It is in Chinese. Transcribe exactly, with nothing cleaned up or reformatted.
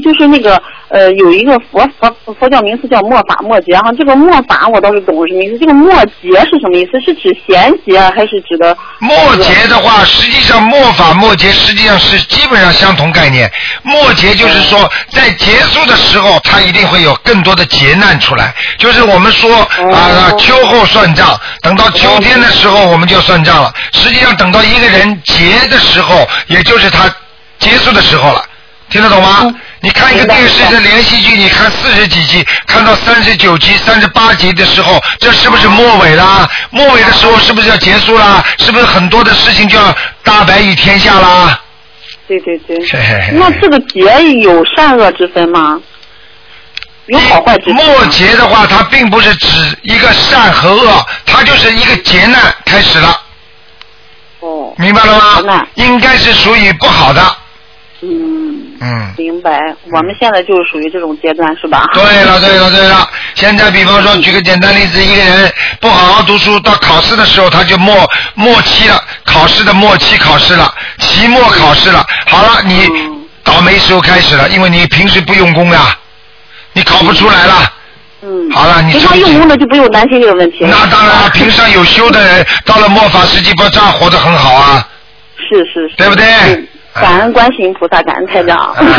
就是那个呃，有一个佛佛佛教名词叫末法末劫哈，这个末法我倒是懂是什么意思，这个末劫是什么意思？是指衔接还是指的？ 末劫的话，实际上末法末劫实际上是基本上相同概念。末劫就是说，在结束的时候，它一定会有更多的劫难出来，就是我们说啊，秋后算账，等到秋天的时候我们就算账了。实际上等到一个人结的时候，也就是他结束的时候了，听得懂吗？嗯、你看一个电视的连续剧，你看四十几集，看到三十九集、三十八集的时候，这是不是末尾啦？末尾的时候是不是要结束啦？是不是很多的事情就要大白于天下啦？ 对对对。嘿嘿嘿，那这个劫有善恶之分吗？有好坏之分。 末劫的话，它并不是指一个善和恶，它就是一个劫难开始了。 哦。 明白了吗？应该是属于不好的。 嗯。 嗯。 明白。我们现在就是属于这种阶段，是吧？ 对了，对了，对了。现在比方说，举个简单例子，一个人不好好读书，到考试的时候他就末末期了，考试的末期考试了，期末考试了。好了，你倒霉时候开始了，因为你平时不用功呀，你考不出来了。 嗯。 好了，你平常用功的就不用担心这个问题了。 那当然了，平常有修的人，到了末法时期，不照样活得很好啊？ 是是是。 对不对？ 感恩观世音菩萨，感恩台长。